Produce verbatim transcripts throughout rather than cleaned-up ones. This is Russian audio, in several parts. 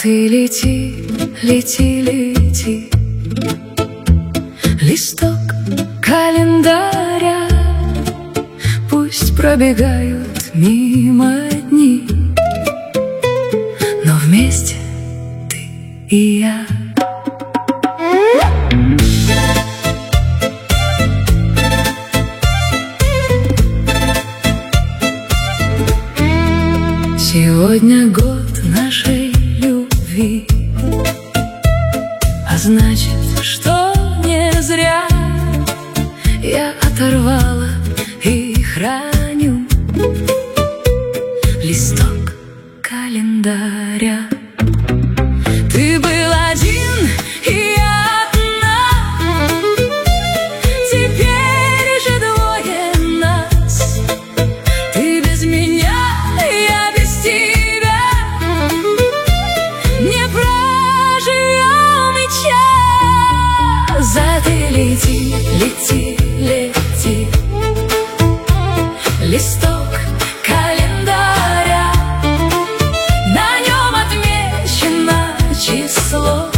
ты лети, лети, лети, листок календаря, пусть пробегают мимо дни, но вместе ты и я. Сегодня год нашей любви, а значит, что не зря я оторвала и храню листок календаря. Ты был один, и я одна, теперь же двое нас. Ты без меня, я без тебя, не проживем и час. А ты лети, лети, лети, листок календаря, на нем отмечено число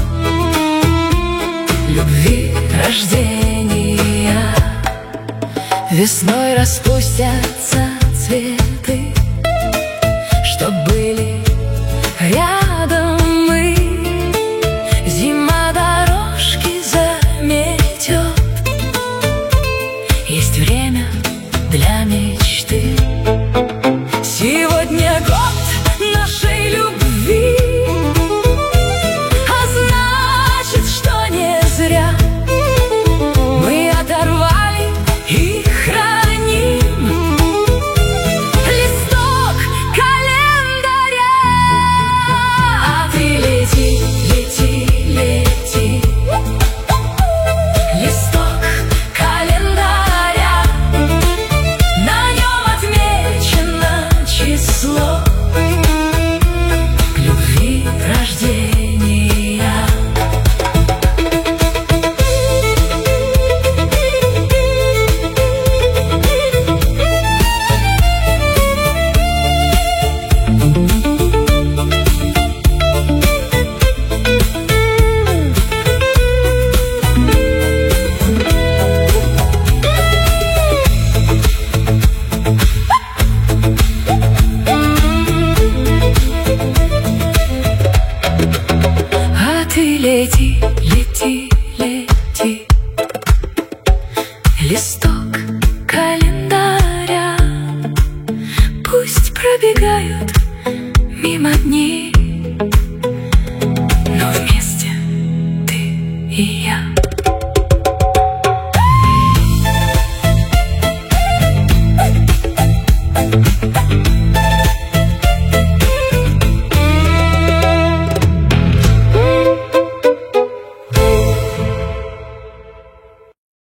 любви, рождения. Весной распустятся цветы, чтоб были рядом мы. Зима дорожки заметет, есть время для мечты. Сегодня год нашей любви, а значит, что не зря мы оторвали и храним листок календаря. А ты лети, лети, лети, листок календаря, на нем отмечено число любви, рождения. А ты лети, лети, лети, листок календаря, пусть пробегают мимо дни, но вместе ты и я.